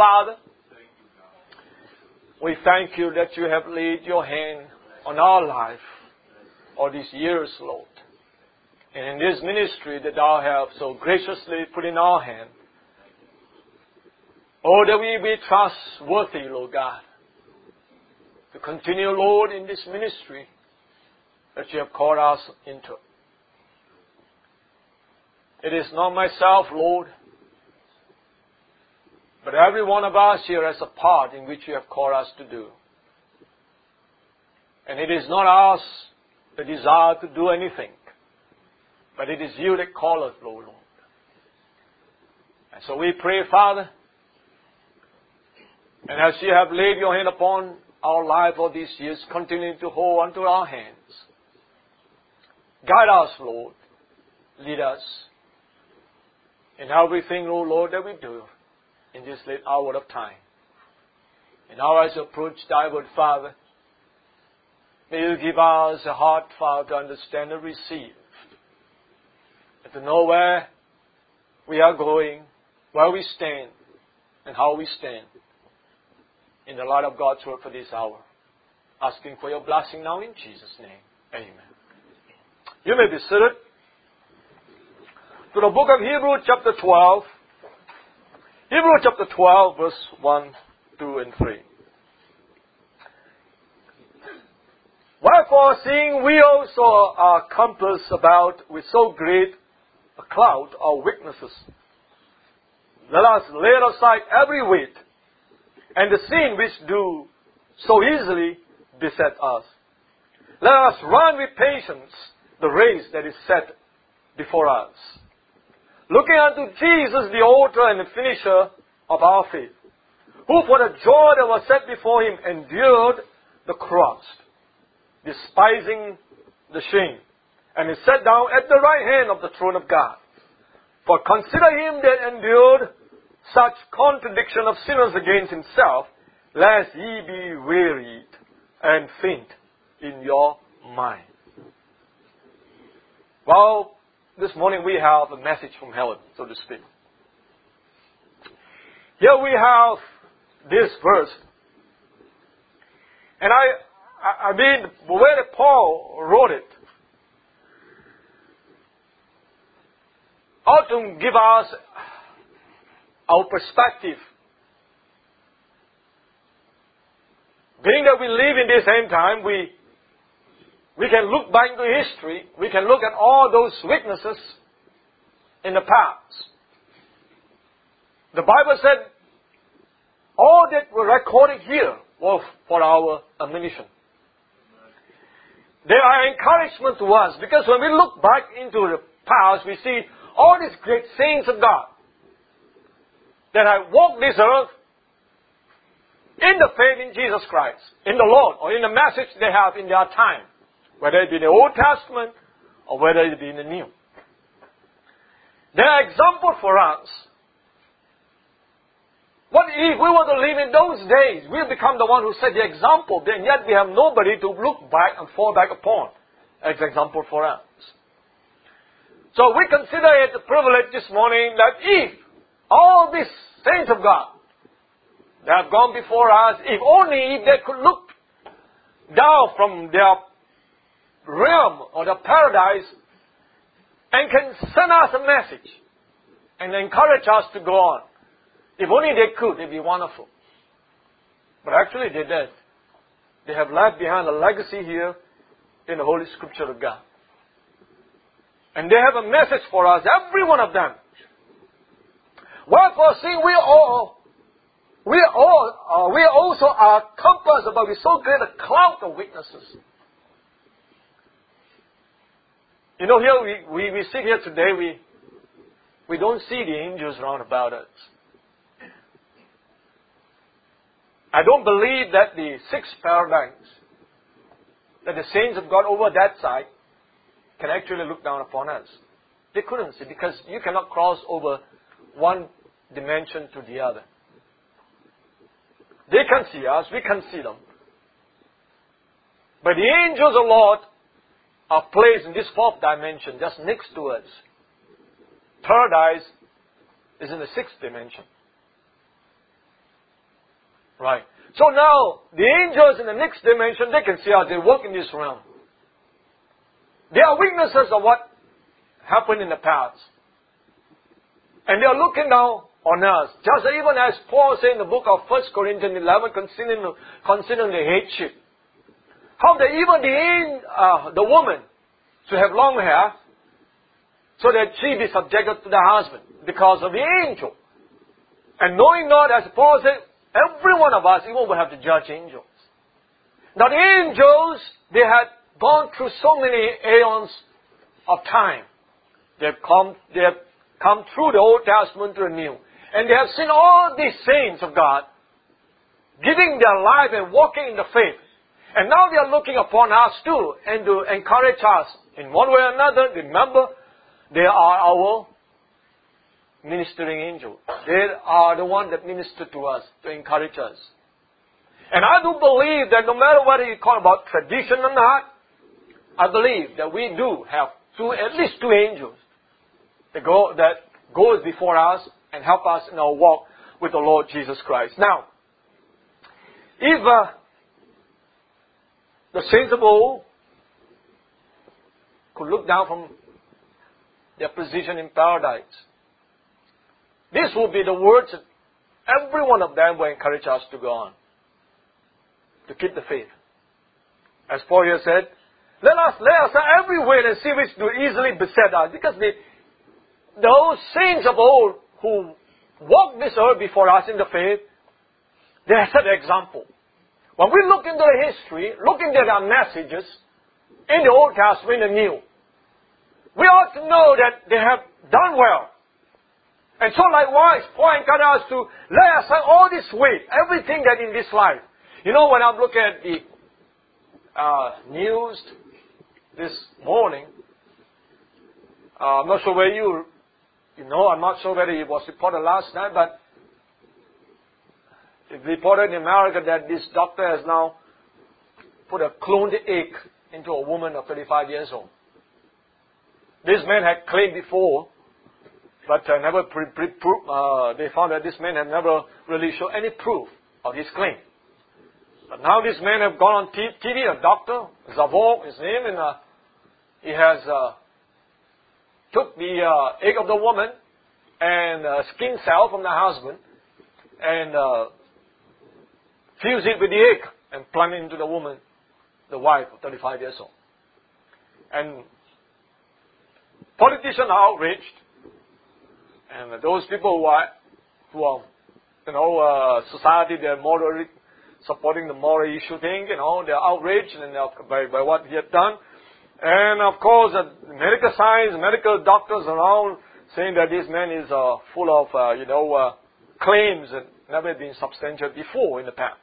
Father, we thank you that you have laid your hand on our life all these years, Lord. And in this ministry that thou hast so graciously put in our hand, oh, that we be trustworthy, Lord God, to continue, Lord, in this ministry that you have called us into. It is not myself, Lord, but every one of us here has a part in which you have called us to do. And it is not us the desire to do anything, but it is you that call us, Lord. And so we pray, Father, and as you have laid your hand upon our life all these years, continue to hold onto our hands. Guide us, Lord. Lead us in everything, O Lord, that we do in this late hour of time. And now as we approach thy word, Father, may you give us a heart, Father, to understand and receive, and to know where we are going, where we stand, and how we stand in the light of God's word for this hour. Asking for your blessing now in Jesus' name. Amen. You may be seated. To the book of Hebrews chapter 12. Hebrews chapter 12 verse 1, 2 and 3. Wherefore, seeing we also are compassed about with so great a cloud of witnesses, let us lay aside every weight and the sin which do so easily beset us. Let us run with patience the race that is set before us, looking unto Jesus, the author and the finisher of our faith, who for the joy that was set before him endured the cross, despising the shame, and is set down at the right hand of the throne of God. For consider him that endured such contradiction of sinners against himself, lest ye be wearied and faint in your mind. Well, this morning we have a message from heaven, so to speak. Here we have this verse. And I mean, the way that Paul wrote it ought to give us our perspective. Being that we live in this end time, we can look back into history. We can look at all those witnesses in the past. The Bible said all that were recorded here was for our admonition. They are encouragement to us, because when we look back into the past, we see all these great saints of God that have walked this earth in the faith in Jesus Christ, in the Lord, or in the message they have in their time, whether it be in the Old Testament or whether it be in the New. They are example for us. What if we were to live in those days? We'll become the one who set the example, and yet we have nobody to look back and fall back upon as example for us. So we consider it a privilege this morning that if all these saints of God that have gone before us, if only if they could look down from their realm or the paradise and can send us a message and encourage us to go on. If only they could, it'd be wonderful. But actually they did. They have left behind a legacy here in the Holy Scripture of God. And they have a message for us, every one of them. Wherefore, seeing we also are compassed about with so great a cloud of witnesses. You know, here we sit here today, we don't see the angels round about us. I don't believe that the six paradigms, that the saints of God over that side can actually look down upon us. They couldn't see, because you cannot cross over one dimension to the other. They can see us, we can see them. But the angels of the Lord are placed in this fourth dimension, just next to us. Paradise is in the sixth dimension. Right. So now, the angels in the next dimension, they can see how they work in this realm. They are witnesses of what happened in the past. And they are looking now on us. Just even as Paul said in the book of 1 Corinthians 11, considering the headship. How that even the woman should have long hair, so that she be subjected to the husband, because of the angel. And knowing not, as Paul said, every one of us even will have to judge angels. Now the angels, they had gone through so many aeons of time. They have come through the Old Testament to the New. And they have seen all these saints of God giving their life and walking in the faith. And now they are looking upon us too, and to encourage us in one way or another. Remember, they are our ministering angels. They are the ones that minister to us, to encourage us. And I do believe that no matter what you call about tradition or not, I believe that we do have at least two angels that goes before us and help us in our walk with the Lord Jesus Christ. Now, if the saints of old could look down from their position in paradise, this will be the words that every one of them will encourage us to go on, to keep the faith. As Paul here said, let us lay aside every weight and sin which do easily beset us. Because those saints of old who walked this earth before us in the faith, they set an example. When we look into the history, looking at our messages in the Old Testament and the New, we ought to know that they have done well. And so likewise, Paul encourages us to lay aside all this weight, everything that in this life. You know, when I look at the news this morning, I'm not sure where I'm not sure whether it was reported last night, but it reported in America that this doctor has now put a cloned egg into a woman of 35 years old. This man had claimed before, but never they found that this man had never really shown any proof of his claim. But now this man have gone on TV, a doctor, Zavol, his name, and he has took the egg of the woman and skin cell from the husband and fused it with the egg and plunged it into the woman, the wife of 35 years old. And politicians are outraged, and those people who are society, they're morally supporting the moral issue thing, they're outraged and by what he had done. And of course, medical science, medical doctors around saying that this man is full of, claims that never been substantiated before in the past.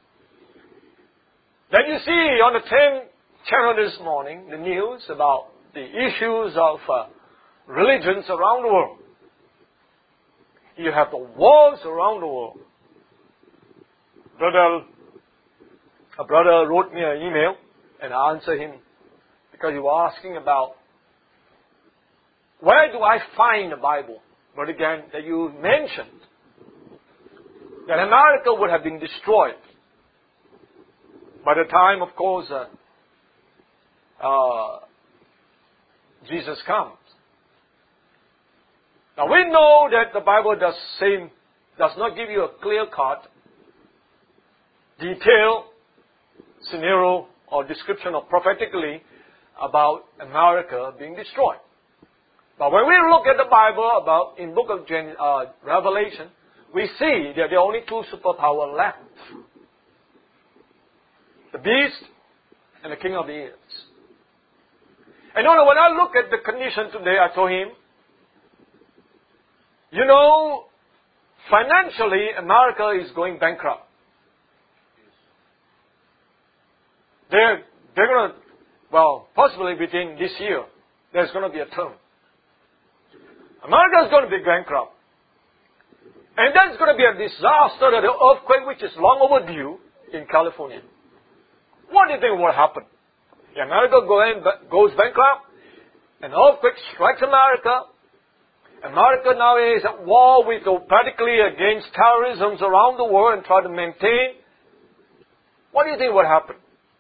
Then you see on the 10th channel this morning, the news about the issues of religions around the world. You have the wars around the world. A brother wrote me an email, and I answered him because he was asking about where do I find the Bible? But again, that you mentioned that America would have been destroyed by the time, of course, Jesus comes. Now we know that the Bible does not give you a clear-cut, detailed scenario or description of prophetically about America being destroyed. But when we look at the Bible in book of Revelation, we see that there are only two superpowers left. The beast and the king of the earth. And when I look at the condition today, I told him, financially, America is going bankrupt. They're going to, possibly within this year, there's going to be a term. America is going to be bankrupt. And then it's going to be a disaster, the earthquake which is long overdue in California. What do you think will happen? America goes bankrupt, an earthquake strikes America, America now is at war with practically against terrorism around the world and try to maintain. What do you think would happen?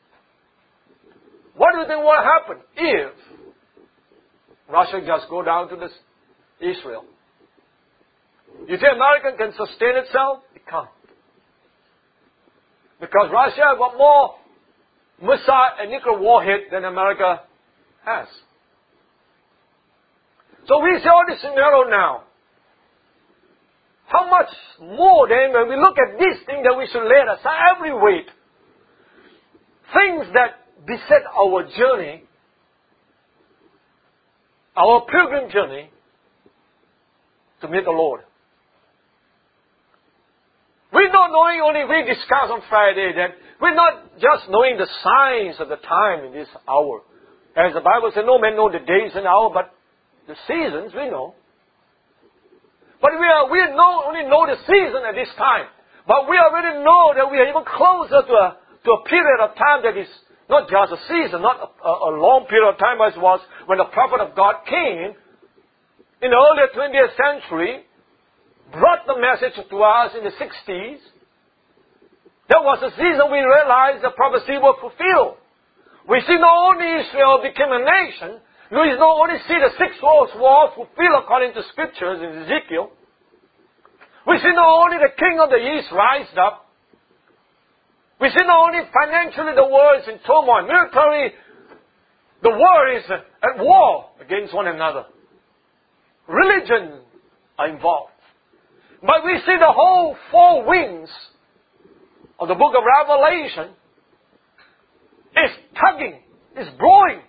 What do you think would happen if Russia just go down to this Israel? You think America can sustain itself? It can't. Because Russia got more missile and nuclear warhead than America has. So we see all this scenario now. How much more then when we look at these things that we should lay aside every weight. Things that beset our journey, our pilgrim journey to meet the Lord. We're not knowing only, we discussed on Friday that we're not just knowing the signs of the time in this hour. As the Bible says, no man know the days and hour, but the seasons we know. But we only know the season at this time. But we already know that we are even closer to a period of time that is not just a season, not a long period of time as it was when the prophet of God came in the earlier 20th century, brought the message to us in the 60s. That was the season we realized the prophecy was fulfilled. We see not only Israel became a nation, we not only see the 6 world war fulfilled according to scriptures in Ezekiel. We see not only the king of the east rise up. We see not only financially the world is in turmoil, military, the world is at war against one another. Religion are involved. But we see the whole 4 winds of the book of Revelation is tugging, is blowing.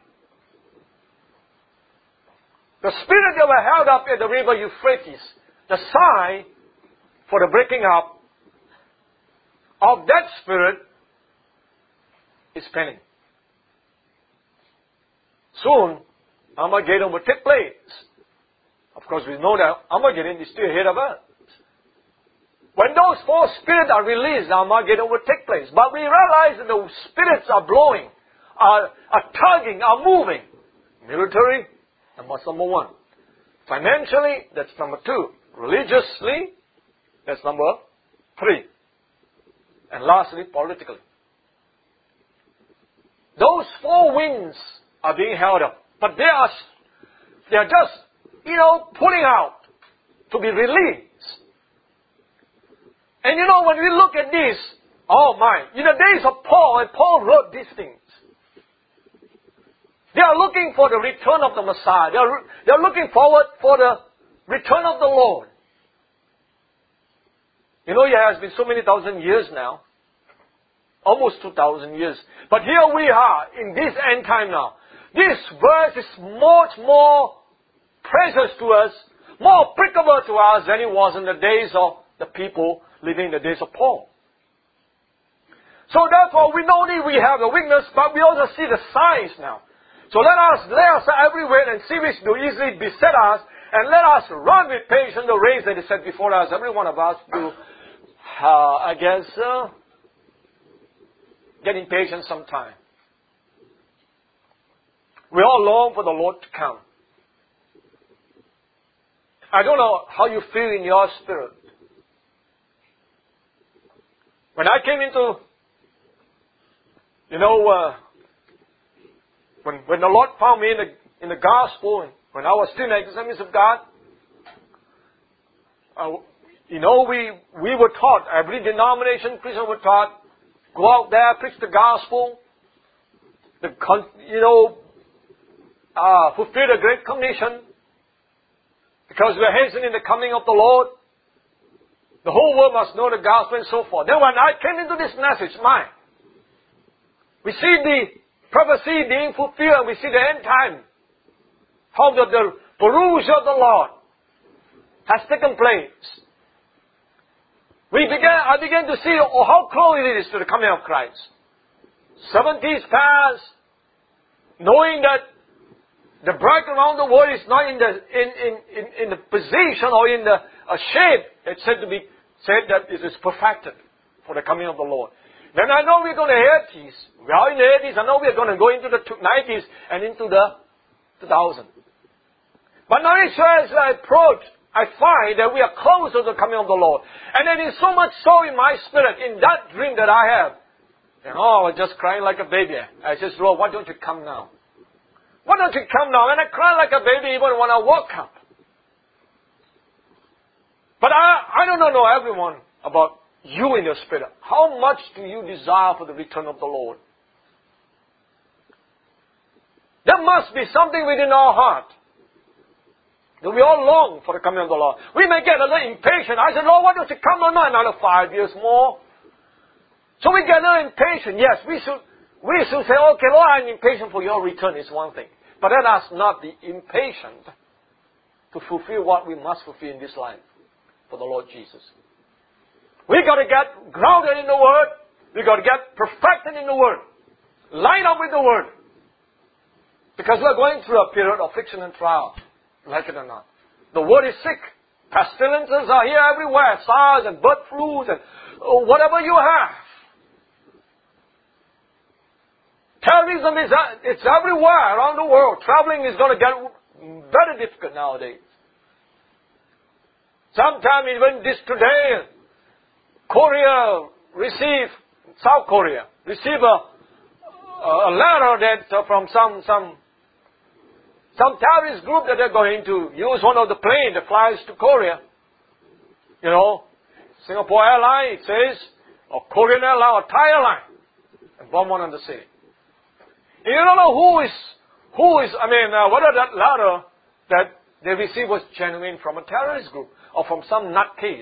The spirit that were held up at the river Euphrates, the sign for the breaking up of that spirit is penning. Soon, Armageddon will take place. Of course, we know that Armageddon is still ahead of us. When those 4 spirits are released, Armageddon will take place. But we realize that the spirits are blowing, are tugging, are moving. Military, that's number 1. Financially, that's number 2. Religiously, that's number 3. And lastly, politically. Those 4 winds are being held up. But they are just, pulling out to be released. And when we look at this, oh my, in the days of Paul, and Paul wrote these things. They are looking for the return of the Messiah. They are looking forward for the return of the Lord. It has been so many thousand years now. Almost 2,000 years. But here we are in this end time now. This verse is much more precious to us, more applicable to us than it was in the days of the people living in the days of Paul. So therefore, we not only we have the weakness, but we also see the signs now. So let us lay aside every weight and see which do easily beset us, and let us run with patience the race that is set before us. Every one of us do, get impatient sometime. We all long for the Lord to come. I don't know how you feel in your spirit. When I came into, when the Lord found me in the gospel, and when I was still in the Assemblies of God, we were taught, every denomination Christian were taught, go out there, preach the gospel, fulfill the Great Commission, because we are hastening the coming of the Lord. The whole world must know the gospel and so forth. Then when I came into this message, we see the prophecy being fulfilled, and we see the end time. How the parousia of the Lord has taken place. I began to see how close it is to the coming of Christ. 70s past, knowing that the bride around the world is not in the position or in the shape it's said that it is perfected for the coming of the Lord. Then I know we're going to 80s. We are in the 80s. I know we're going to go into the 90s and into the 2000. But now as I approach, I find that we are closer to the coming of the Lord. And then it's so much so in my spirit, in that dream that I have. And I was just crying like a baby. I said, Lord, why don't you come now? Why don't you come now? And I cry like a baby even when I woke up. But I don't know everyone about you in your spirit. How much do you desire for the return of the Lord? There must be something within our heart that we all long for the coming of the Lord. We may get a little impatient. I said, Lord, why don't you come on another 5 years more? So we get a little impatient. Yes, we should say, okay, Lord, I'm impatient for your return is one thing. But let us not be impatient to fulfill what we must fulfill in this life for the Lord Jesus. We got to get grounded in the Word. We got to get perfected in the Word. Line up with the Word. Because we're going through a period of affliction and trial. Like it or not. The world is sick. Pestilences are here everywhere. SARS and bird flus and whatever you have. Terrorism it's everywhere around the world. Traveling is going to get very difficult nowadays. Sometime even this today, South Korea received a letter that from some terrorist group that they're going to use one of the planes that flies to Korea. You know, Singapore Airlines, it says, or Korean Airlines, or Thai Airlines, and bomb one on the city. And you don't know whether that letter that they received was genuine from a terrorist group or from some nutcase.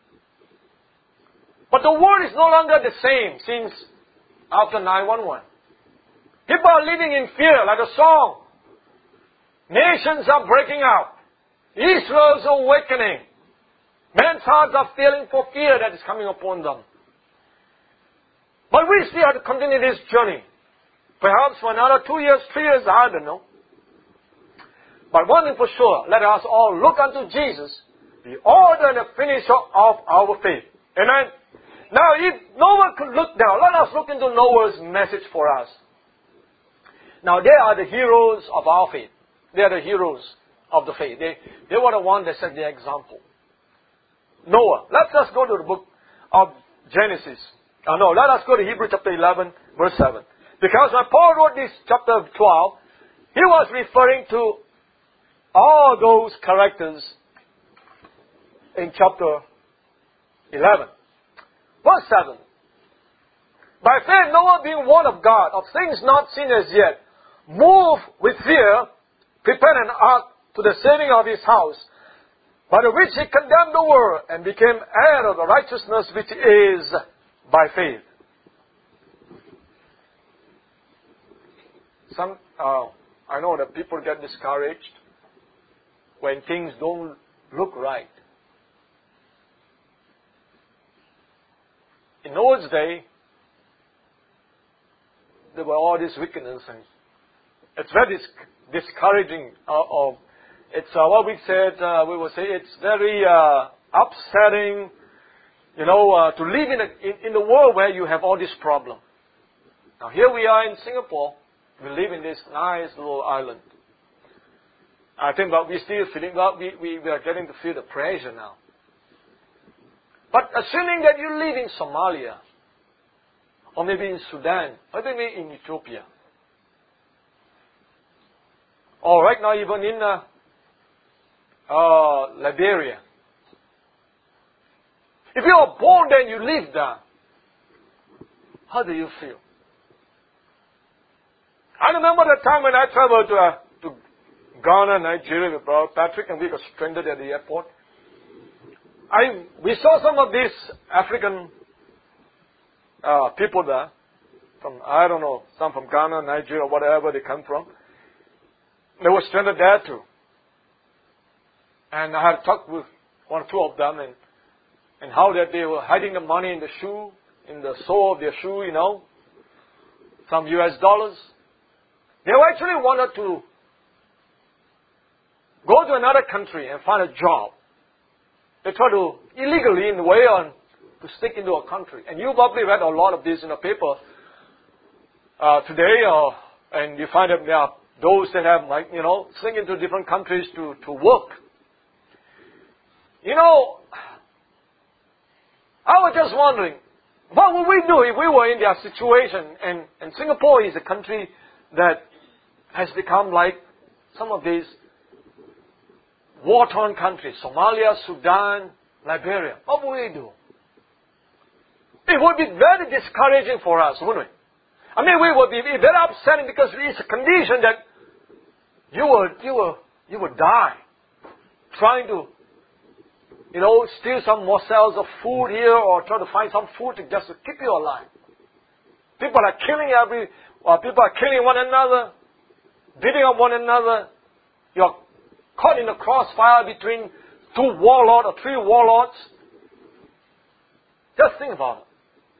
But the world is no longer the same since after 9/11. People are living in fear, like a song. Nations are breaking out. Israel's awakening. Men's hearts are feeling for fear that is coming upon them. But we still have to continue this journey. Perhaps for another 2 years, 3 years, I don't know. But one thing for sure, let us all look unto Jesus, the author and the finisher of our faith. Amen? Now, if Noah could look down, let us look into Noah's message for us. Now, they are the heroes of our faith. They are the heroes of the faith. They were the ones that set the example. Noah. Let us go to the book of Genesis. Let us go to Hebrews chapter 11, verse 7. Because when Paul wrote this chapter 12, he was referring to all those characters in chapter 11. Verse 7. By faith Noah, being warned of God, of things not seen as yet, moved with fear, prepared an ark to the saving of his house, by the which he condemned the world and became heir of the righteousness which is by faith. I know that people get discouraged when things don't look right. In Noah's day, there were all these wickedness, and it's very discouraging. It's what we said. We will say it's very upsetting, to live in the world where you have all this problem. Now here we are in Singapore. We live in this nice little island. I think, but we're still feeling. We are getting to feel the pressure now. But assuming that you live in Somalia, or maybe in Sudan, or maybe in Ethiopia, or right now even in Liberia. If you are born there and you live there, how do you feel? I remember the time when I traveled to Ghana, Nigeria with Brother Patrick, and we got stranded at the airport. We saw some of these African people there, some from Ghana, Nigeria, whatever they come from. They were stranded there too. And I had talked with one or two of them and how that they were hiding the money in the shoe, in the sole of their shoe, some US dollars. They actually wanted to go to another country and find a job. They try to illegally, in a way, to stick into a country. And you probably read a lot of this in the paper today, and you find that there are those that have, sing into different countries to work. I was just wondering, what would we do if we were in their situation? And Singapore is a country that has become like some of these war-torn countries, Somalia, Sudan, Liberia. What would we do? It would be very discouraging for us, wouldn't it? I mean, we would be very upsetting because it's a condition that you would die trying to, steal some morsels of food here or try to find some food just to keep you alive. People are killing people are killing one another, beating up one another. You're caught in the crossfire between two warlords or three warlords. Just think about it.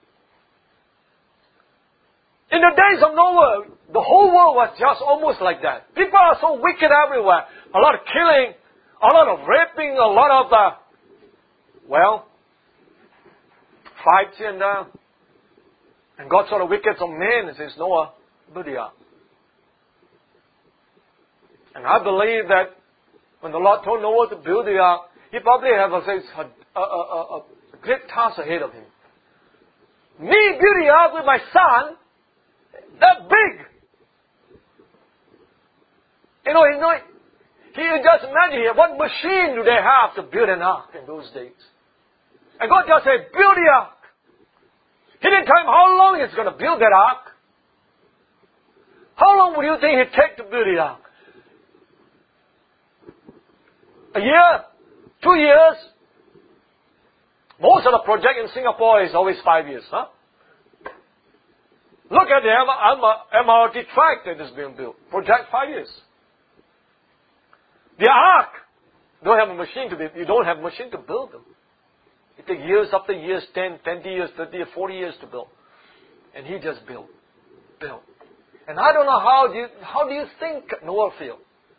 In the days of Noah, the whole world was just almost like that. People are so wicked everywhere. A lot of killing, a lot of raping, a lot of, fights here and there. And God saw the wickedness of men and says, Noah, build the ark. And I believe that when the Lord told Noah to build the ark, he probably had a great task ahead of him. Me build the ark with my son, that big. He just imagine here, what machine do they have to build an ark in those days? And God just said, build the ark. He didn't tell him how long he's going to build that ark. How long would you think it'd take to build the ark? A year? 2 years? Most of the project in Singapore is always 5 years, huh? Look at the MRT track that is being built. Project 5 years. The ark, you don't have a machine to build them. It takes years after years, 10, 20 years, 30 years, 40 years to build. And he just built. And I don't know how do you think Noah feel?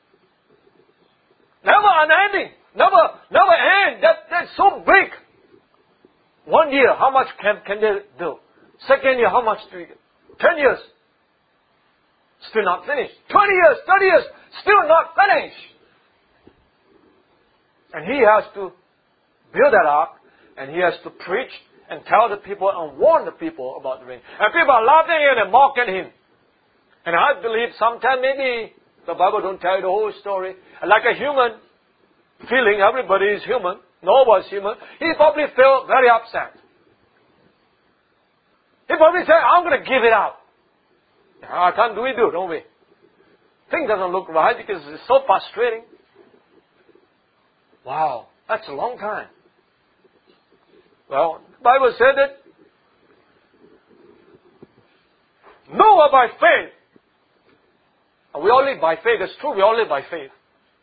Never unending. Never end. That's so big. 1 year, how much can they build? Second year, how much do you get? 10 years. Still not finished. 20 years, 30 years, still not finished. And he has to build that ark, and he has to preach and tell the people and warn the people about the rain. And people are laughing at him and mocking him. And I believe sometimes maybe the Bible don't tell you the whole story. Like a human feeling, everybody is human. Noah was human. He probably felt very upset. He probably said, I'm going to give it up. How time do we do, don't we? Things doesn't look right because it's so frustrating. Wow, that's a long time. Well, the Bible said that Noah by faith, and we all live by faith, it's true, we all live by faith.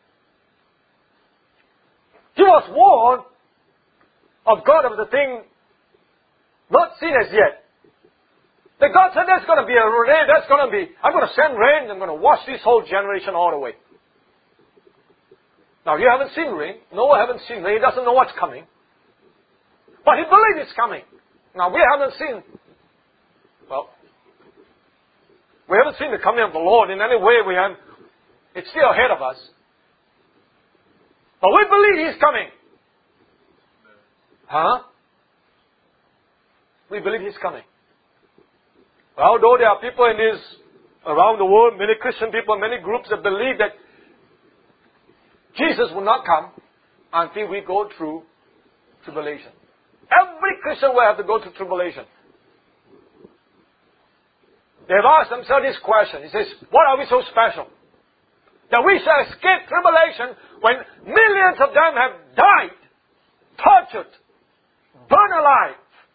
He was warned of God of the thing not seen as yet. That God said there's going to be a rain, I'm going to send rain, I'm going to wash this whole generation all away. Now, you haven't seen rain. Noah haven't seen rain. He doesn't know what's coming. But he believes it's coming. Now, we haven't seen the coming of the Lord in any way. It's still ahead of us. But we believe He's coming. Huh? We believe He's coming. Well, though there are people around the world, many Christian people, many groups that believe that Jesus will not come until we go through tribulation. Every Christian will have to go through tribulation. They've asked themselves this question. He says, what are we so special? That we shall escape tribulation when millions of them have died, tortured, burned alive,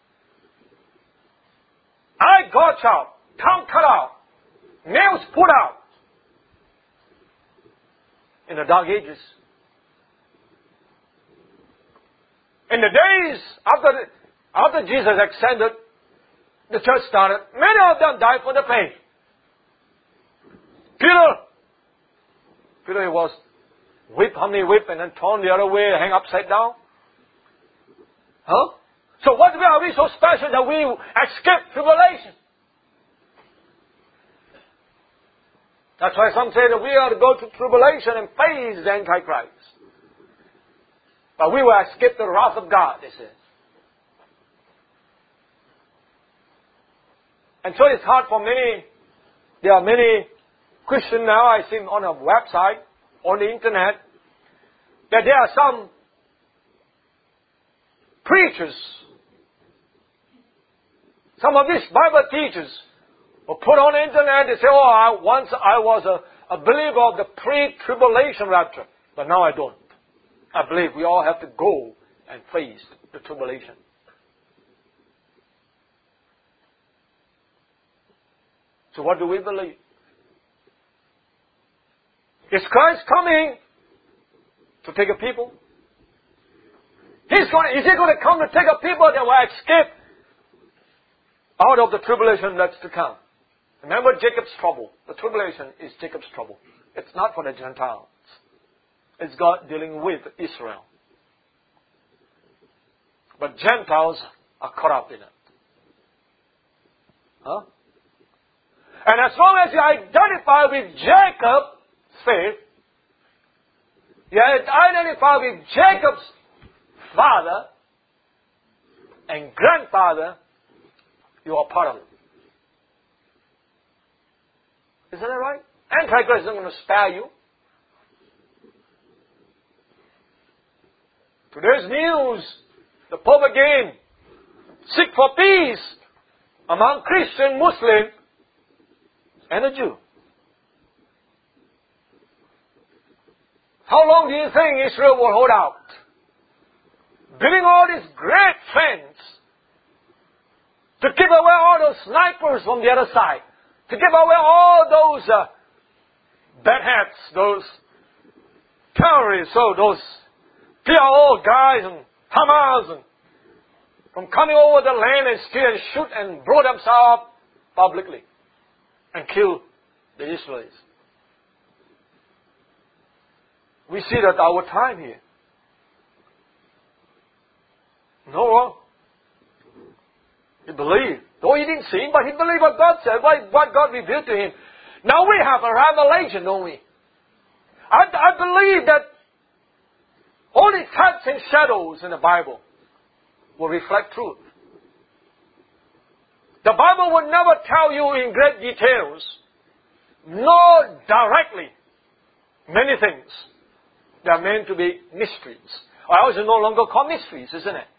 eye gouged out, tongue cut out, nails put out in the dark ages. In the days after Jesus ascended, the church started. Many of them died for the faith. Peter was whipped, how many whipped, and then thrown the other way, hang upside down? Huh? So what are we so special that we escape tribulation? That's why some say that we are to go through tribulation and face the Antichrist. But we will escape the wrath of God, they say. And so it's hard for many. There are many Christians now, I see on a website, on the internet, that there are some preachers, some of these Bible teachers, who put on the internet, they say, once I was a believer of the pre-tribulation rapture, but now I don't. I believe we all have to go and face the tribulation. So what do we believe? Is Christ coming to take a people? Is He going to come to take a people that will escape out of the tribulation that's to come? Remember Jacob's trouble. The tribulation is Jacob's trouble. It's not for the Gentiles. It's God dealing with Israel. But Gentiles are caught up in it. Huh? And as long as you identify with Jacob's faith, you identify with Jacob's father and grandfather, you are part of it. Isn't that right? Antichrist isn't going to spare you. Today's news, the Pope again, seek for peace among Christian, Muslim, and a Jew. How long do you think Israel will hold out? Building all these great fence to keep away all those snipers from the other side, to keep away all those bad hats, those terrorists, those PLO guys and Hamas, and from coming over the land and steal and shoot and blow themselves up publicly and kill the Israelis. We see that our time here. Noah, he believed. Though he didn't see him, but he believed what God said, what God revealed to him. Now we have a revelation, don't we? I believe that only types and shadows in the Bible will reflect truth. The Bible will never tell you in great details, nor directly, many things that are meant to be mysteries. Or else it's no longer called mysteries, isn't it?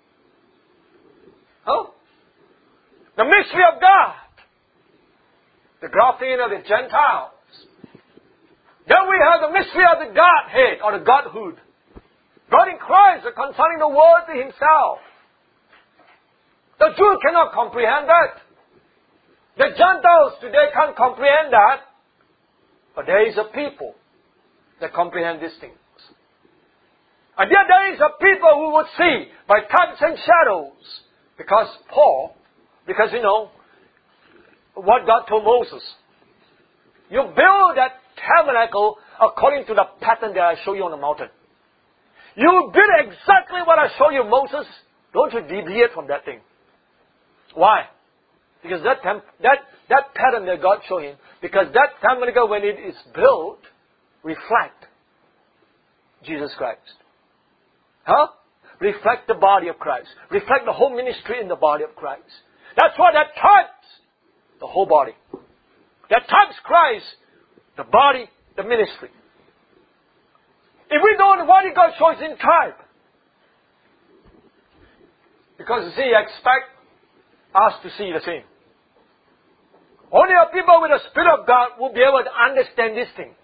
Huh? The mystery of God. The grafting in of the Gentiles. Then we have the mystery of the Godhead, or the Godhood. God in Christ concerning the world to Himself. The Jew cannot comprehend that. The Gentiles today can't comprehend that. But there is a people that comprehend these things. And yet there is a people who would see by types and shadows. Because you know what God told Moses. You build that tabernacle according to the pattern that I show you on the mountain. You did exactly what I showed you, Moses. Don't you deviate from that thing. Why? Because that pattern that God showed him, because that tabernacle, when it is built, reflect Jesus Christ. Huh? Reflect the body of Christ. Reflect the whole ministry in the body of Christ. That's why that types the whole body. That types Christ, the body, the ministry. If we don't know what God shows in type, because you see, expect us to see the same. Only a people with the Spirit of God will be able to understand these things.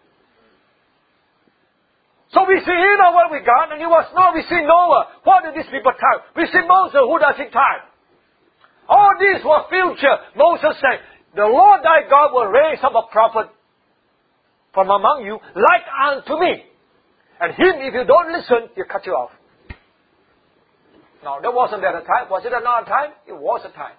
So we see what we got, and you must know we see Noah. What did these people type? We see Moses. Who does he type? All these were future. Moses said, the Lord thy God will raise up a prophet from among you like unto me. And him, if you don't listen, he'll cut you off. Now, there wasn't that a time. Was it another time? It was a time.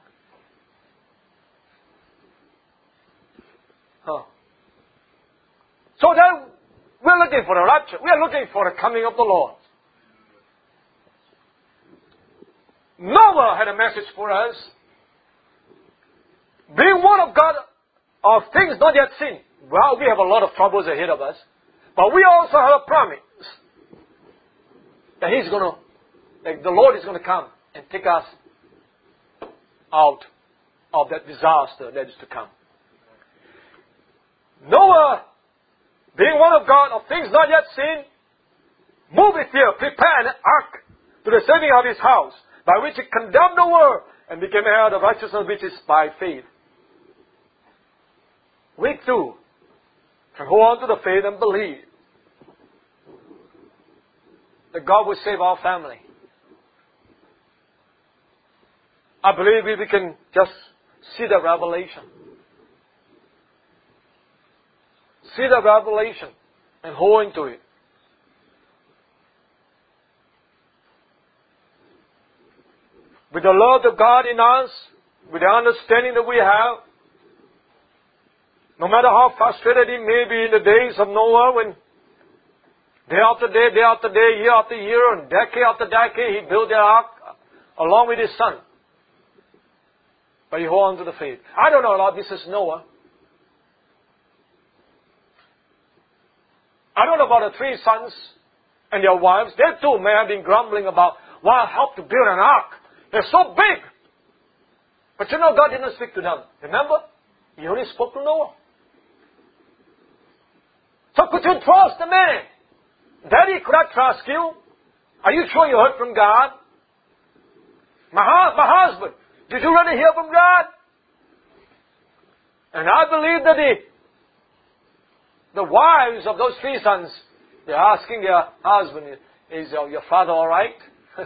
So then, we're looking for the rapture. We are looking for the coming of the Lord. Noah had a message for us. Being one of God of things not yet seen. Well, we have a lot of troubles ahead of us. But we also have a promise that the Lord is going to come and take us out of that disaster that is to come. Noah, being one of God, of things not yet seen, moveth here, prepared an ark to the saving of his house, by which he condemned the world and became heir of the righteousness which is by faith. We too can hold on to the faith and believe that God will save our family. I believe we can just see the revelation. See the revelation and hold into it. With the love of God in us, with the understanding that we have, no matter how frustrated he may be in the days of Noah, when day after day after day, year after year, and decade after decade, he built the ark along with his son. But he held on to the faith. I don't know, Lord, this is Noah. I don't know about the 3 sons and their wives. They too may have been grumbling about, well, help to build an ark. They're so big. But you know, God didn't speak to them. Remember? He only spoke to Noah. So could you trust the man? Daddy, could I trust you? Are you sure you heard from God? My husband, did you really hear from God? And I believe that the wives of those 3 sons, they're asking their husband, is your father all right?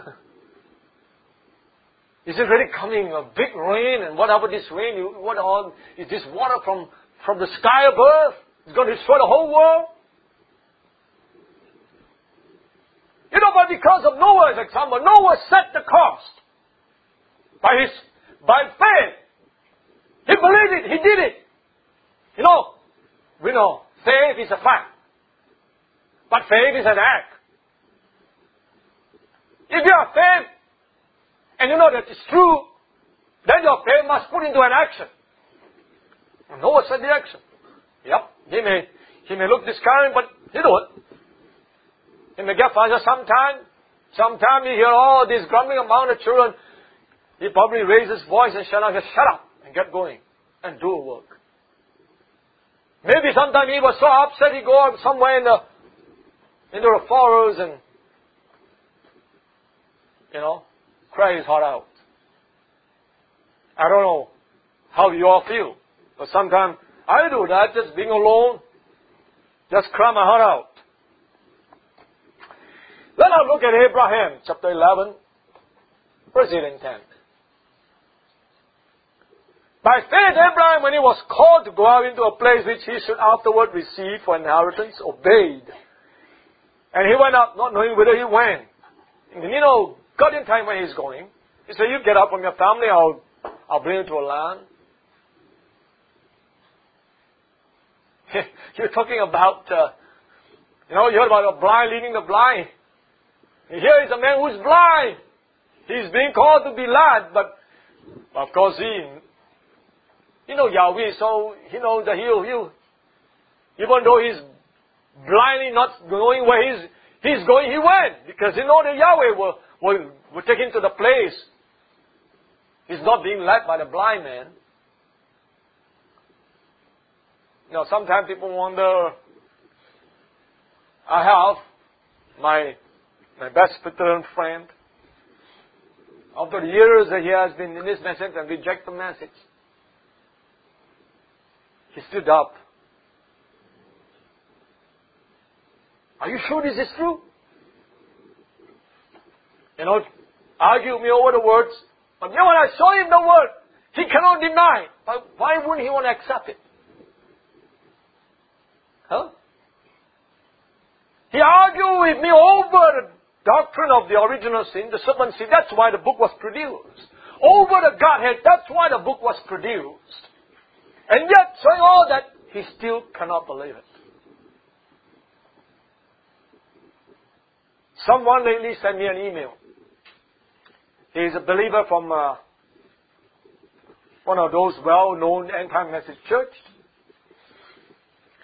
Is it really coming a big rain? And what about this rain? Is this water from the sky above? It's going to destroy the whole world? You know, but because of Noah's example, Noah set the cost. By faith. He believed it. He did it. You know, we know faith is a fact. But faith is an act. If you have faith, and you know that it's true, then your faith must put into an action. And Noah said the action. Yep, he may look discouraged, but he do it. He may get frustrated sometime. Sometime you hear all this grumbling among the children. He probably raise his voice and shut up, and get going, and do work. Maybe sometime he was so upset he go somewhere into the forest and, cry his heart out. I don't know how you all feel, but sometimes I do that, just being alone, just cry my heart out. Let us look at Abraham, chapter 11, verse 8 and 10. By faith, Abraham, when he was called to go out into a place which he should afterward receive for inheritance, obeyed. And he went out not knowing whither he went. And God didn't tell him where he's going. He said, you get up from your family, I'll bring you to a land. You're talking about, you heard about a blind leading the blind. And here is a man who's blind. He's being called to be lad, but of course Yahweh, so he knows that he'll even though he's blindly not knowing where he's going, he went. Because he know that Yahweh will take him to the place. He's not being led by the blind man. Sometimes people wonder, I have my best Presbyterian friend. After the years that he has been in this message and reject the message, he stood up. Are you sure this is true? Argue with me over the words. But when I show him the word, he cannot deny. But why wouldn't he want to accept it? Huh? He argued with me over the doctrine of the original sin, the serpent seed. That's why the book was produced. Over the Godhead, that's why the book was produced. And yet, showing all that, he still cannot believe it. Someone lately sent me an email. He is a believer from one of those well-known end-time message church.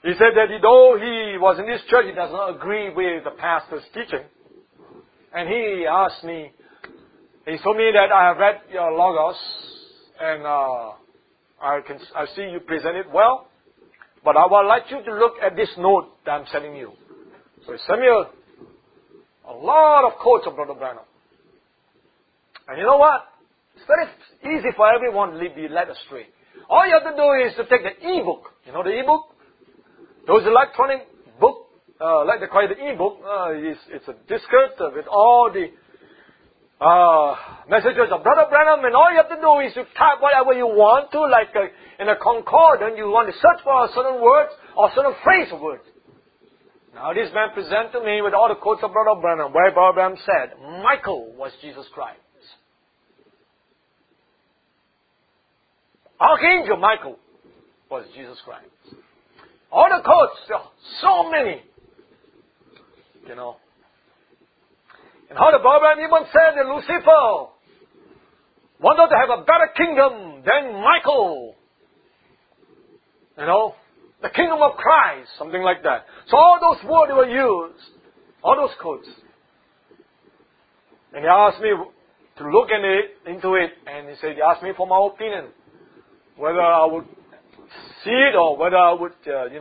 He said that though he was in this church, he does not agree with the pastor's teaching. And he asked me, he told me that I have read your Logos, and I see you present it well, but I would like you to look at this note that I'm sending you. So he sent me a lot of quotes of Brother Branham. And you know what? It's very easy for everyone to be led astray. All you have to do is to take the e-book. You know the e-book? Those electronic book, like they call it the e-book, it's a diskette with all the messages of Brother Branham, and all you have to do is to type whatever you want to, like in a concordance, you want to search for a certain word or certain phrase of words. Now this man presented to me with all the quotes of Brother Branham, where Brother Branham said, Michael was Jesus Christ. Archangel Michael was Jesus Christ. All the quotes, so many. You know. And how the Brother Branham even said that Lucifer wanted to have a better kingdom than Michael. You know. The kingdom of Christ, something like that. So all those words were used. All those quotes. And he asked me to look into it. And he said, he asked me for my opinion. Whether I would see it or whether I would,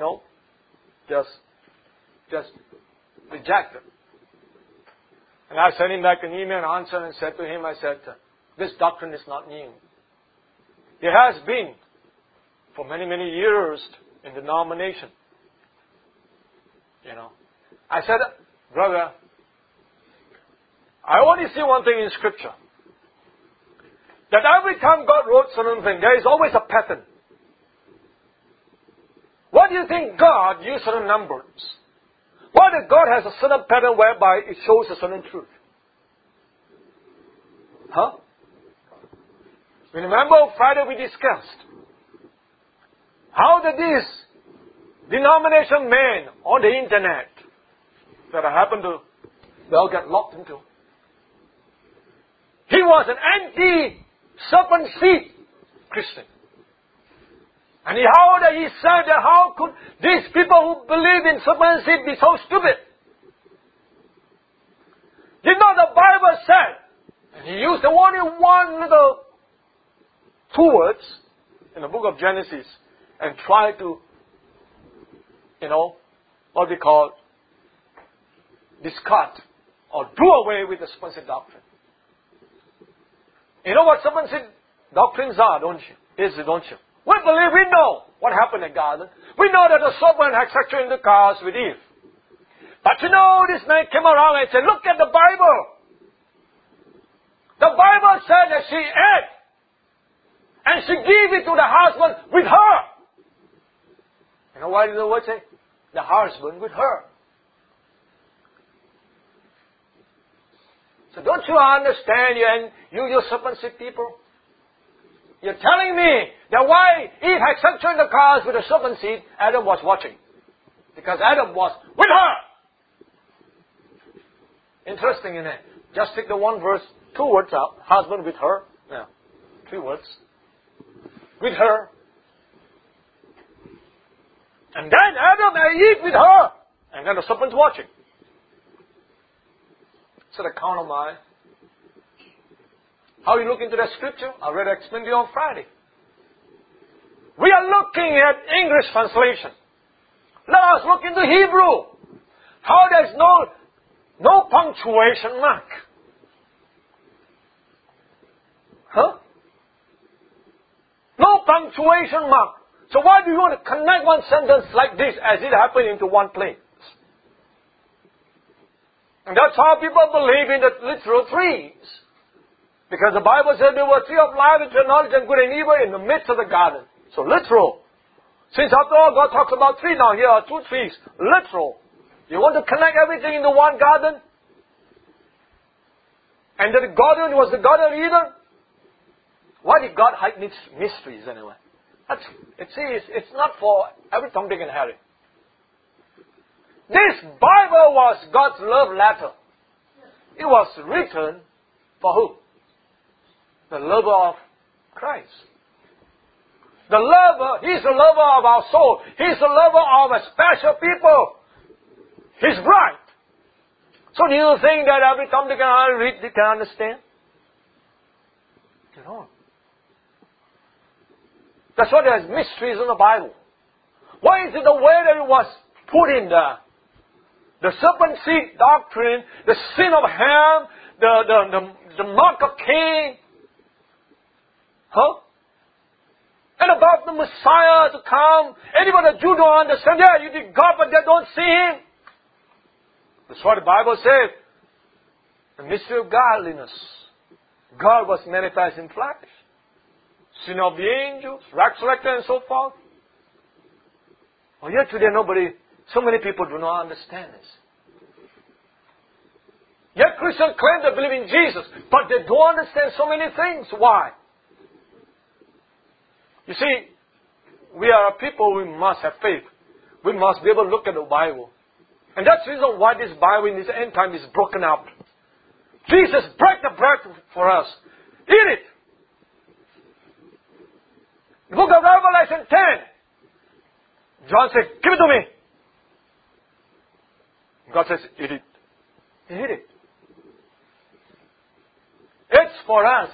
just reject it. And I sent him back an email and answer and said to him, I said, this doctrine is not new. It has been for many, many years in the denomination. You know. I said, brother, I only see one thing in Scripture. That every time God wrote certain thing, there is always a pattern. Why do you think God used certain numbers? Why did God has a certain pattern whereby it shows a certain truth? Huh? Remember Friday we discussed how did this denomination man on the internet that I happened to get locked into, he was an anti-serpent seed Christian. And he said that how could these people who believe in serpent seed be so stupid? You know the Bible said, and he used only one little 2 words in the book of Genesis and tried to, what we call, discard or do away with the serpent seed doctrine. You know what serpent seed doctrines are, don't you? Don't you? We believe, we know what happened in the garden. We know that the serpent had sex intercourse with Eve. But this man came around and said, look at the Bible. The Bible said that she ate. And she gave it to the husband with her. You know what the word say? The husband with her. So don't you understand, you serpent seed people? You're telling me that why Eve had sexual intercourse with the serpent seed, Adam was watching. Because Adam was with her. Interesting, isn't it? Just take the one verse, 2 words out. Husband with her. Yeah. 3 words. With her. And then Adam and Eve with her. And then the serpent's watching. So the count of mine. How you look into that scripture? I read explained to you on Friday. We are looking at English translation. Let us look into Hebrew. How there's no punctuation mark. Huh? No punctuation mark. So why do you want to connect one sentence like this as it happened into one place? And that's how people believe in the literal trees. Because the Bible said there were tree of life and tree of knowledge and good and evil in the midst of the garden. So literal. Since after all God talks about 3 now, here are 2 trees. Literal. You want to connect everything into one garden? And the garden was the Garden of Eden? Why did God hide mysteries anyway? It's not for every Tom, Dick and Harry. This Bible was God's love letter. It was written for who? The lover of Christ. The lover, He's the lover of our soul. He's the lover of a special people. His bride. So do you think that every time they can read, they can understand? You know. That's why there's mysteries in the Bible. Why is it the way that it was put in there? The serpent seed doctrine, the sin of Ham, the mark of Cain. Huh? And about the Messiah to come. Anybody that you don't understand, yeah, you did God, but they don't see Him. That's what the Bible says. The mystery of godliness. God was manifest in flesh. Sin of the angels, resurrected and so forth. Oh, yet today so many people do not understand this. Yet Christians claim they believe in Jesus, but they don't understand so many things. Why? You see, we are a people, we must have faith. We must be able to look at the Bible. And that's the reason why this Bible in this end time is broken up. Jesus, break the bread for us. Eat it. The book of Revelation 10. John said, give it to me. God says, eat it. Eat it. It's for us.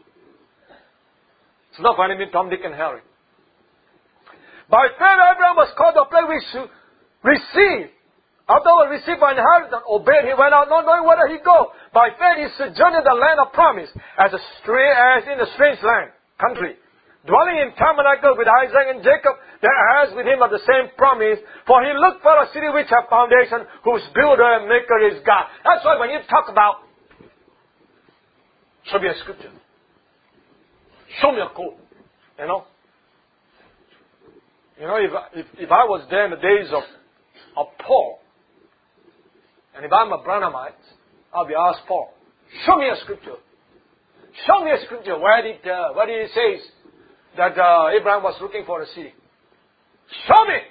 It's not for any Tom, Dick, and Harry. By faith, Abraham was called to a place which receive. Afterward, received by inheritance, obeyed. He went out not knowing whither he go. By faith, he sojourned in the land of promise, as in a strange land, country, dwelling in tabernacle with Isaac and Jacob, the heirs with him of the same promise. For he looked for a city which hath foundation, whose builder and maker is God. That's why when you talk about, show me a scripture. Show me a quote. You know? You know, if I was there in the days of Paul, and if I'm a Branhamite, I'll be asked Paul, show me a scripture. Show me a scripture where it says that Abraham was looking for a city. Show me.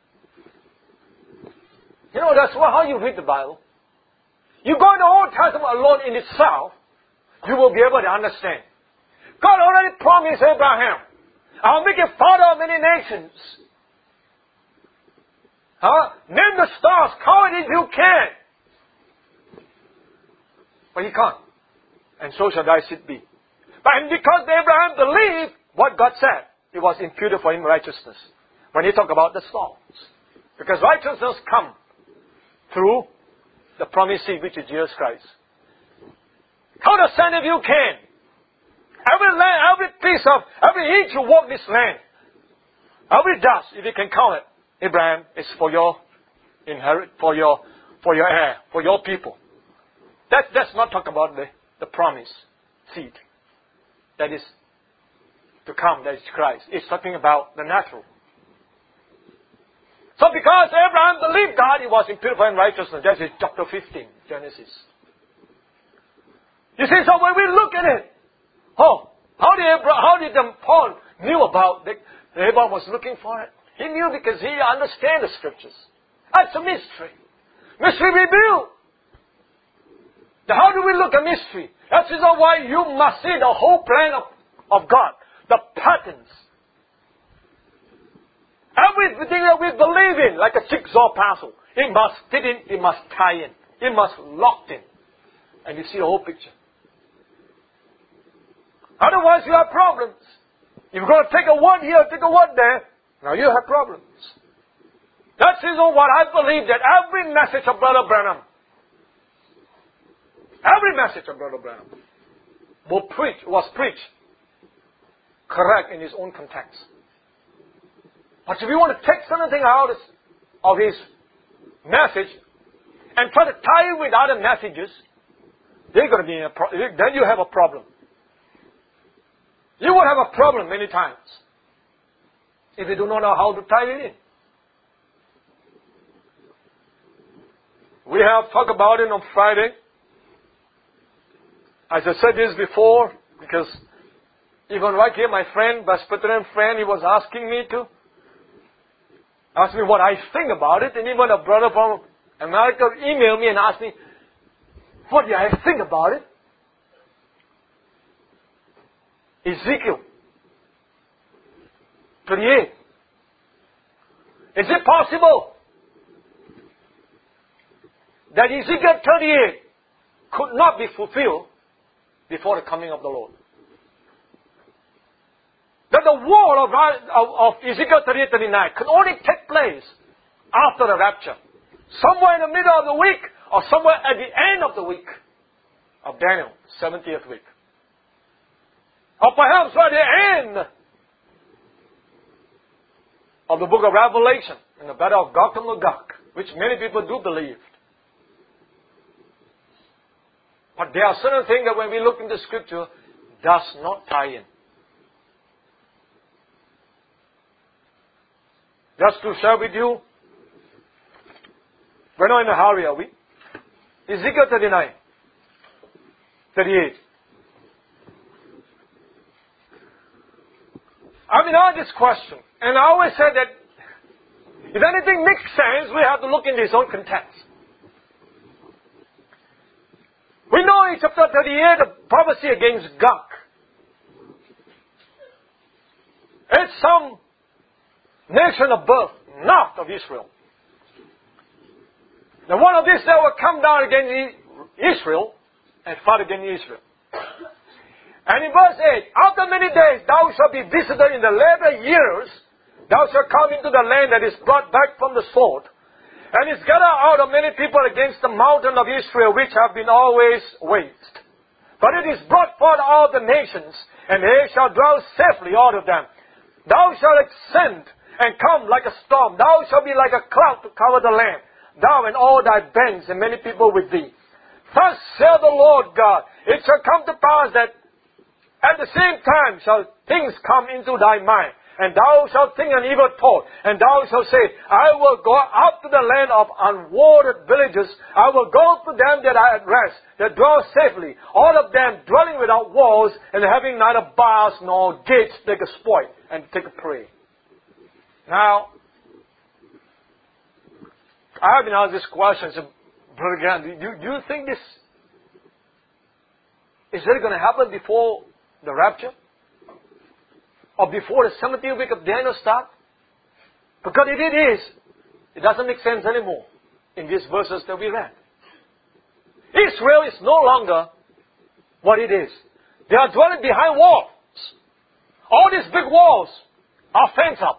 You know, that's how you read the Bible. You go in the Old Testament alone in itself, you will be able to understand. God already promised Abraham, I'll make you father of many nations. Name the stars, count it if you can. But he can't. And so shall thy seed be. But because Abraham believed what God said, it was imputed for him righteousness. When he talk about the stars. Because righteousness comes through the promised seed, which is Jesus Christ. Count the sand if you can. Every land, every inch you walk this land, every dust, if you can count it, Abraham, is for your for your heir, for your people. That's not talk about the promise seed that is to come, that is Christ. It's talking about the natural. So because Abraham believed God, he was imputed for him righteousness. That is chapter 15, Genesis. You see, so when we look at it, how did Paul knew about it? Abraham was looking for it. He knew because he understands the scriptures. That's a mystery. Mystery revealed. Now, how do we look at mystery? That's the reason why you must see the whole plan of God. The patterns. Everything that we believe in, like a jigsaw puzzle, it must fit in, it must tie in, it must lock in. And you see the whole picture. Otherwise, you have problems. If you're going to take a word here, take a word there, now you have problems. That's the reason why I believe that every message of Brother Branham, was preached correct in his own context. But if you want to take something out of his message and try to tie it with other messages, they're going to be then you have a problem. You will have a problem many times if you do not know how to tie it in. We have talked about it on Friday. As I said this before, because even right here, my friend, Presbyterian friend, he was asking me to ask me what I think about it, and even a brother from America emailed me and asked me, what do I think about it? Ezekiel. 38. Is it possible that Ezekiel 38 could not be fulfilled before the coming of the Lord? That the war of Ezekiel 38-39 could only take place after the rapture. Somewhere in the middle of the week, or somewhere at the end of the week of Daniel, 70th week. Or perhaps right at the end of the book of Revelation, in the battle of Gog and Magog, which many people do believe. But there are certain things that when we look into Scripture, does not tie in. Just to share with you, we're not in a hurry, are we? Ezekiel 39, 38. I've been asked this question, and I always said that if anything makes sense, we have to look in its own context. We know in chapter 38, the prophecy against Gog. It's some nation of birth, not of Israel. Now one of these that will come down against Israel and fight against Israel. And in verse 8, after many days thou shalt be visited in the latter years, thou shalt come into the land that is brought back from the sword, and is gathered out of many people against the mountain of Israel, which have been always waste. But it is brought forth all the nations, and they shall dwell safely out of them. Thou shalt ascend and come like a storm. Thou shalt be like a cloud to cover the land. Thou and all thy bands and many people with thee. Thus saith the Lord God, it shall come to pass that at the same time shall things come into thy mind, and thou shalt think an evil thought, and thou shalt say, I will go up to the land of unwatered villages. I will go to them that are at rest, that dwell safely, all of them dwelling without walls, and having neither bars nor gates to take a spoil and take a prey. Now, I have been asked this question, so, Brother Grant, do you think this is really going to happen before the rapture? Or before the 70th week of Daniel starts? Because if it is, it doesn't make sense anymore in these verses that we read. Israel is no longer what it is. They are dwelling behind walls. All these big walls are fenced up.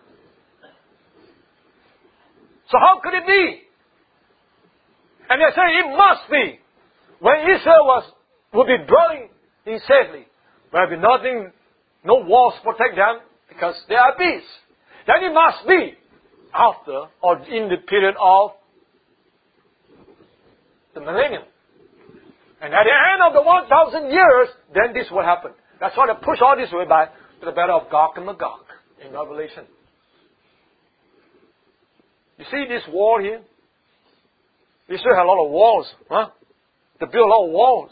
So how could it be? And they say it must be. When Israel would be dwelling in safely, there will be nothing, no walls to protect them, because they are peace. Then it must be after or in the period of the millennium. And at the end of the 1,000 years, then this will happen. That's why they push all this way back to the battle of Gog and Magog in Revelation. You see this wall here? Israel had a lot of walls, huh? They built a lot of walls.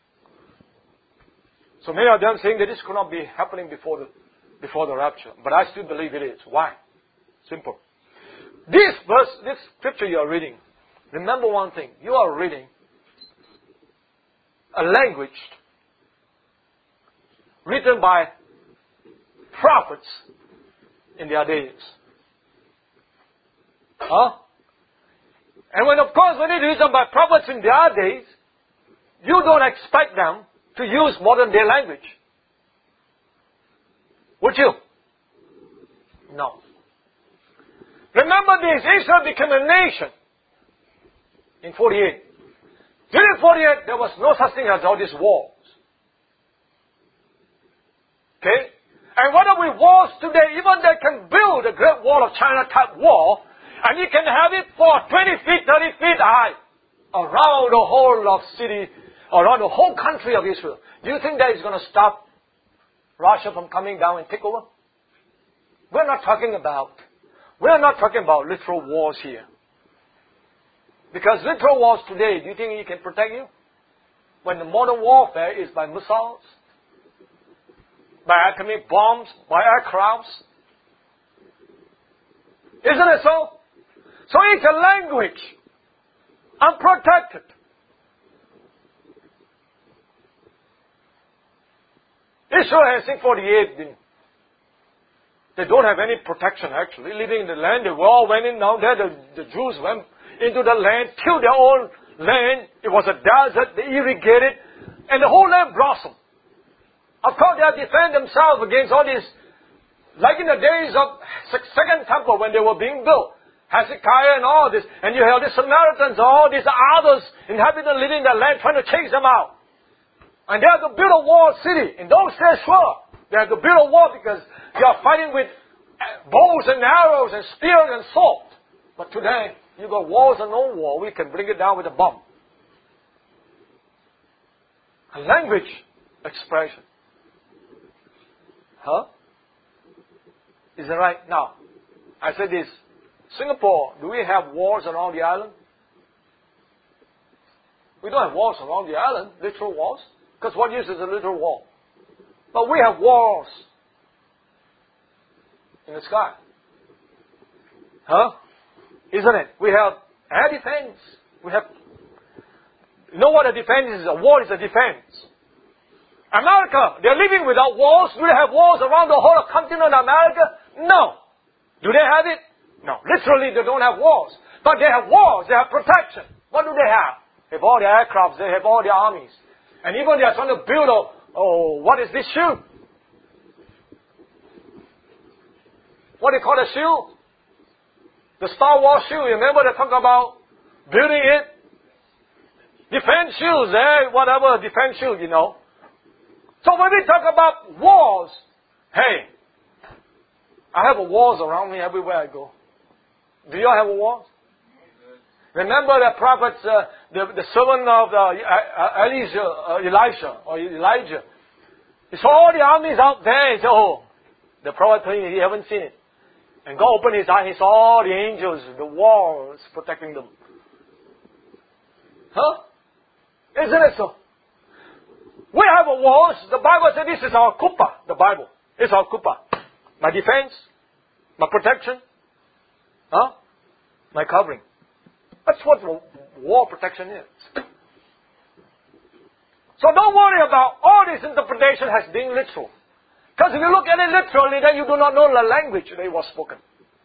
So many of them saying that this could not be happening before the rapture. But I still believe it is. Why? Simple. This verse, this scripture you are reading, remember one thing. You are reading a language written by prophets in their days. Huh? And when it is written by prophets in their days, you don't expect them to use modern day language. Would you? No. Remember this, Israel became a nation in 48. During 48, there was no such thing as all these walls. Okay? And whether we walls today, even they can build a great wall of China type wall, and you can have it for 20 feet, 30 feet high, around the whole of city, around the whole country of Israel. Do you think that is going to stop Russia from coming down and take over? We're not talking about literal wars here. Because literal wars today, do you think it can protect you? When the modern warfare is by missiles, by atomic bombs, by aircrafts. Isn't it so? So it's a language, unprotected. Israel has in 48 been They don't have any protection actually. Living in the land, they all went in down there. The Jews went into the land, tilled their own land. It was a desert. They irrigated, and the whole land blossomed. Of course, they have defended themselves against all this. Like in the days of Second Temple when they were being built, Hezekiah and all this, and you have the Samaritans, all these others inhabitants living in the land trying to chase them out. And they have to build a walled city. In those days, sure, they have to build a wall because they are fighting with bows and arrows and spears and sword. But today, you got walls and no wall. We can bring it down with a bomb. A language expression. Huh? Is it right? Now, I said this. Singapore, do we have walls around the island? We don't have walls around the island, literal walls. Because what use is a literal wall? But we have walls in the sky. Huh? Isn't it? We have air defense. We have... You know what a defense is? A wall is a defense. America, they're living without walls. Do they have walls around the whole continent of America? No. Do they have it? No. Literally, they don't have walls. But they have walls. They have protection. What do they have? They have all the aircrafts. They have all the armies. And even they are trying to build what is this shield? What do you call a shield? The Star Wars shield. Remember they talk about building it? Defense shields, whatever, defense shield, you know. So when we talk about walls, hey, I have walls around me everywhere I go. Do you all have walls? Remember the prophets, the servant of Elijah. He saw all the armies out there. He said, the prophet told him he haven't seen it. And God opened his eye. He saw all the angels, the walls protecting them. Huh? Isn't it so? We have a walls. The Bible says this is our kuppah. The Bible. It's our kuppah. My defense. My protection. Huh? My covering. That's what wall protection is. So don't worry about all this interpretation as being literal. Because if you look at it literally, then you do not know the language that was spoken.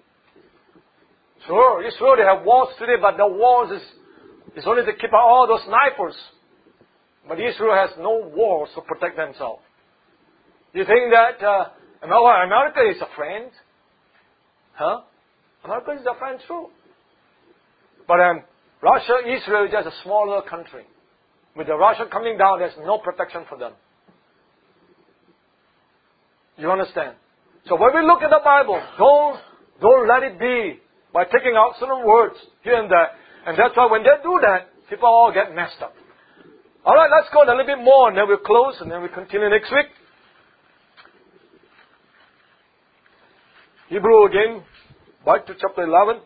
Sure, Israel, they have walls today, but the walls is only to keep out all those snipers. But Israel has no walls to protect themselves. You think that America is a friend? Huh? America is a friend too. But Russia, Israel is just a smaller country. With the Russia coming down, there's no protection for them. You understand? So when we look at the Bible, don't let it be by taking out certain words here and there. And that's why when they do that, people all get messed up. Alright, let's go a little bit more and then we'll close and then we'll continue next week. Hebrew again, back to chapter 11.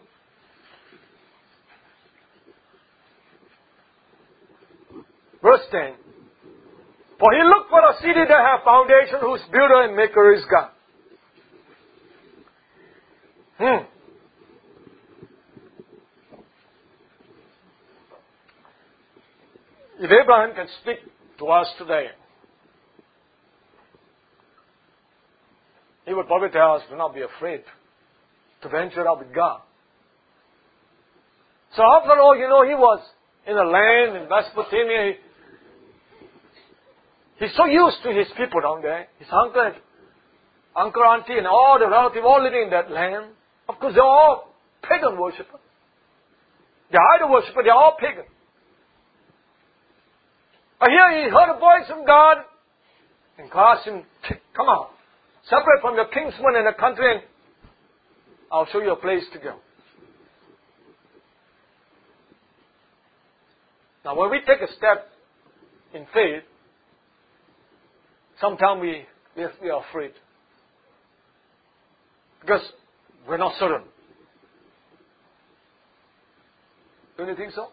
Verse 10. For he looked for a city that hath foundation, whose builder and maker is God. If Abraham can speak to us today, he would probably tell us, do not be afraid to venture out with God. So after all, he was in a land in Mesopotamia. He's so used to his people down there. His uncle, auntie, and all the relatives all living in that land. Of course, they're all pagan worshippers. They're idol worshippers. They're all pagan. But here he heard a voice from God and God asked him, come out. Separate from your kinsmen and the country and I'll show you a place to go. Now when we take a step in faith, sometimes we are afraid. Because we're not certain. Don't you think so?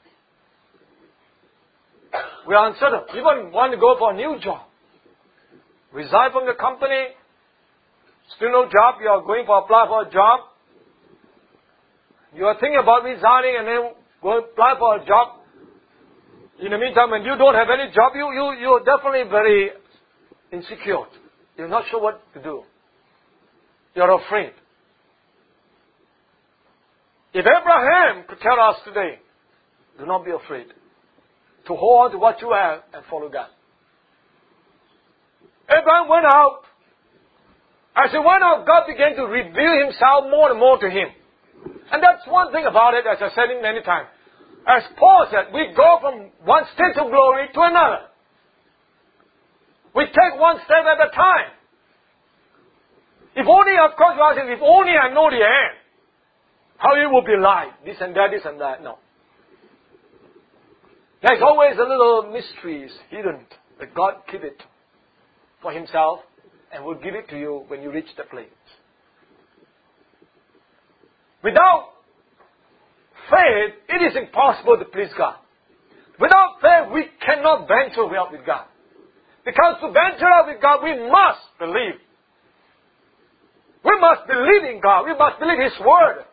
We are uncertain. Even want to go for a new job. Resign from the company. Still no job. You are going to apply for a job. You are thinking about resigning and then go apply for a job. In the meantime, when you don't have any job, you're definitely very insecure. You're not sure what to do. you're afraid. If Abraham could tell us today, do not be afraid, to hold on to what you have and follow God. Abraham went out. As he went out, God began to reveal Himself more and more to him. And that's one thing about it, as I said it many times. As Paul said, we go from one state of glory to another. We take one step at a time. If only, of course, you ask him, if only I know the end, how it will be like, this and that, this and that. No. There's always a little mysteries hidden, but God keep it for Himself and will give it to you when you reach the place. Without faith, it is impossible to please God. Without faith, we cannot venture out with God. Because to venture out with God, we must believe. We must believe in God. We must believe His Word.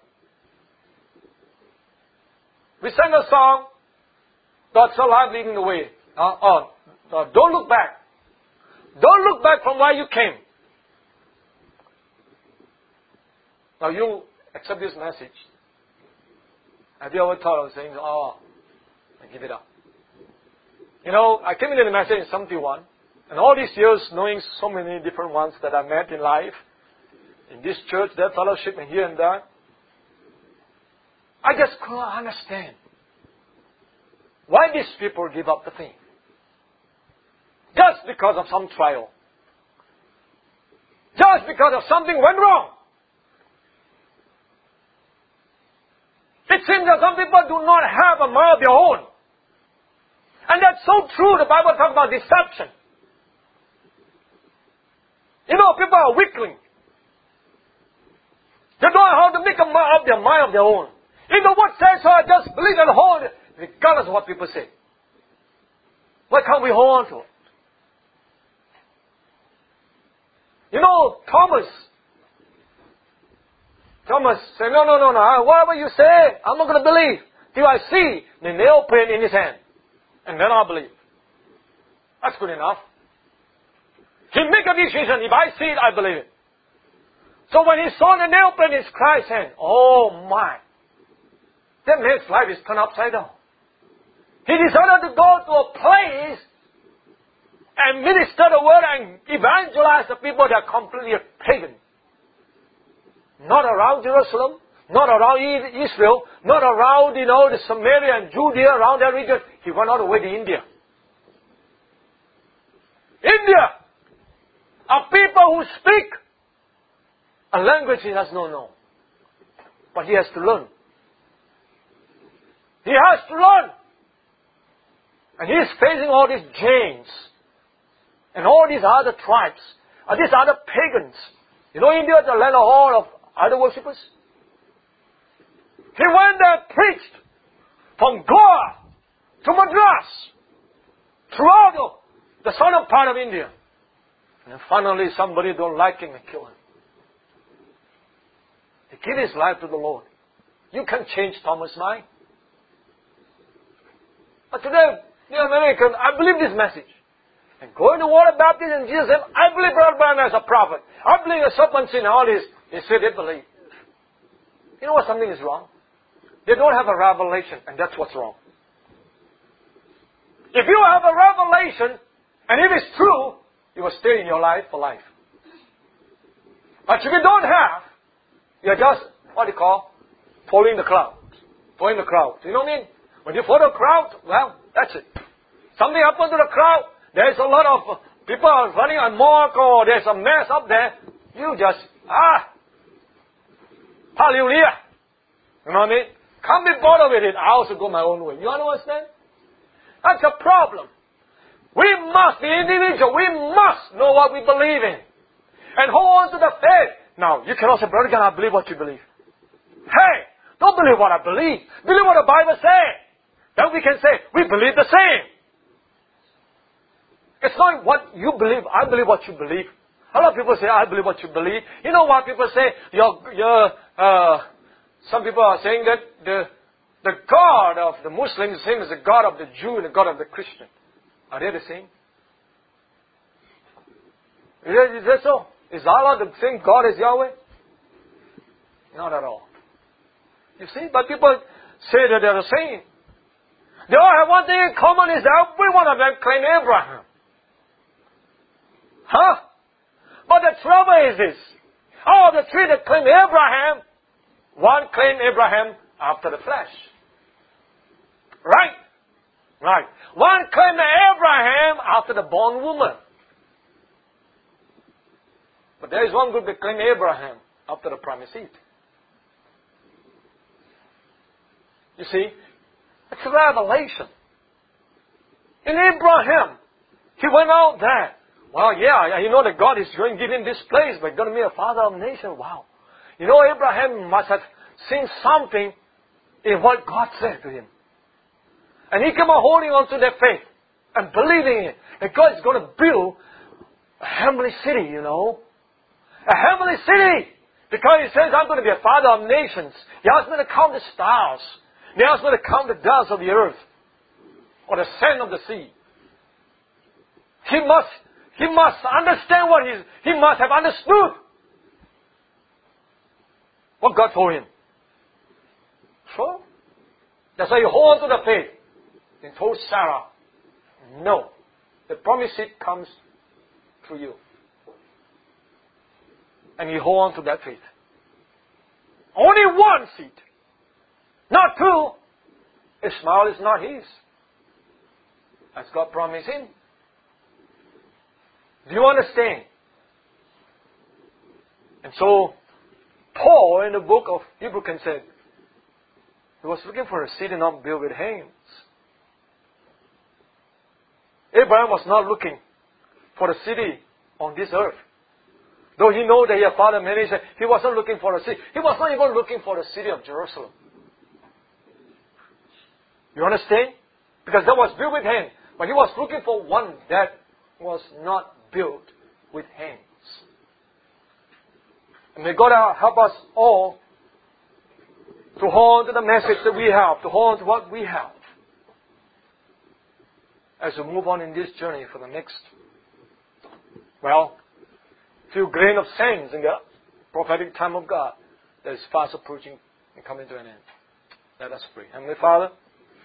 We sang a song, God's alive leading the way. Don't look back. Don't look back from where you came. Now you accept this message. Have you ever thought of saying, I give it up? You know, I came into the message in 71, and all these years knowing so many different ones that I met in life, in this church, that fellowship, and here and there, I just could not understand why these people give up the faith. Just because of some trial. Just because of something went wrong. It seems that some people do not have a mind of their own. And that's so true. The Bible talks about deception. You know, people are weakling. They don't know how to make a mind of their own. If the word says so, I just believe and hold it, regardless of what people say. Why can't we hold on to it? You know, Thomas said, no. Whatever you say, I'm not going to believe till I see the nail print in his hand. And then I'll believe. That's good enough. He make a decision. If I see it, I believe it. So when he saw the nail print in Christ's hand, oh my. That man's life is turned upside down. He decided to go to a place and minister the word and evangelize the people that are completely pagan. Not around Jerusalem, not around Israel, not around, the Samaria and Judea, around that region. He went all the way to India. India are people who speak a language he does not know. But he has to learn. He has to learn. And he is facing all these Jains and all these other tribes, and these other pagans. You know, India is a land of all of idol worshippers. He went there and preached from Goa to Madras, throughout the southern part of India. And finally somebody don't like him and kill him. He gave his life to the Lord. You can change Thomas' mind. But today, the American, I believe this message. And going to water baptism, Jesus said, I believe Brother Branham as a prophet. I believe the serpents in all this. They say they believe. You know what? Something is wrong. They don't have a revelation, and that's what's wrong. If you have a revelation, and if it's true, it will stay in your life for life. But if you don't have, you're just, following the crowd. Following the crowd. You know what I mean? When you follow the crowd, well, that's it. Something happened to the crowd, there's a lot of people are running amok, or there's a mess up there. You just, hallelujah. You know what I mean? Can't be bothered with it. I also go my own way. You understand? That's a problem. We must be individual. We must know what we believe in. And hold on to the faith. Now, you cannot say, Brother John, I believe what you believe. Hey, don't believe what I believe. Believe what the Bible says. Then we can say, we believe the same. It's not what you believe, I believe what you believe. A lot of people say, I believe what you believe. You know what people say? Some people are saying that the God of the Muslims is the same as the God of the Jew and the God of the Christian. Are they the same? Is that so? Is Allah the same God as Yahweh? Not at all. You see, but people say that they're the same. They all have one thing in common, is that every one of them claim Abraham. Huh? But the trouble is this. All the three that claim Abraham, one claimed Abraham after the flesh. Right? Right. One claimed Abraham after the born woman. But there is one group that claim Abraham after the promised seed. You see, it's a revelation. In Abraham, he went out there. Well, yeah, you know that God is going to give him this place, but going to be a father of nations. Wow. You know, Abraham must have seen something in what God said to him. And he kept on holding on to that faith and believing it, that God is going to build a heavenly city, you know. A heavenly city! Because he says, I'm going to be a father of nations. He asked me to count the stars. He asked me to count the dust of the earth, or the sand of the sea. He must understand he must have understood what God told him. So, that's why you hold on to the faith. He told Sarah, no, the promised seed comes through you. And he hold on to that faith. Only one seed. Not two. Ishmael is not his. As God promised him. Do you understand? And so, Paul in the book of Hebrews said, he was looking for a city not built with hands. Abraham was not looking for a city on this earth. Though he knew that he had father many, he wasn't looking for a city. He was not even looking for the city of Jerusalem. You understand? Because that was built with hands. But he was looking for one that was not built with hands. And may God help us all to hold on to the message that we have, to hold on to what we have, as we move on in this journey for the next, few grain of sands in the prophetic time of God that is fast approaching and coming to an end. Let us pray. Heavenly Father,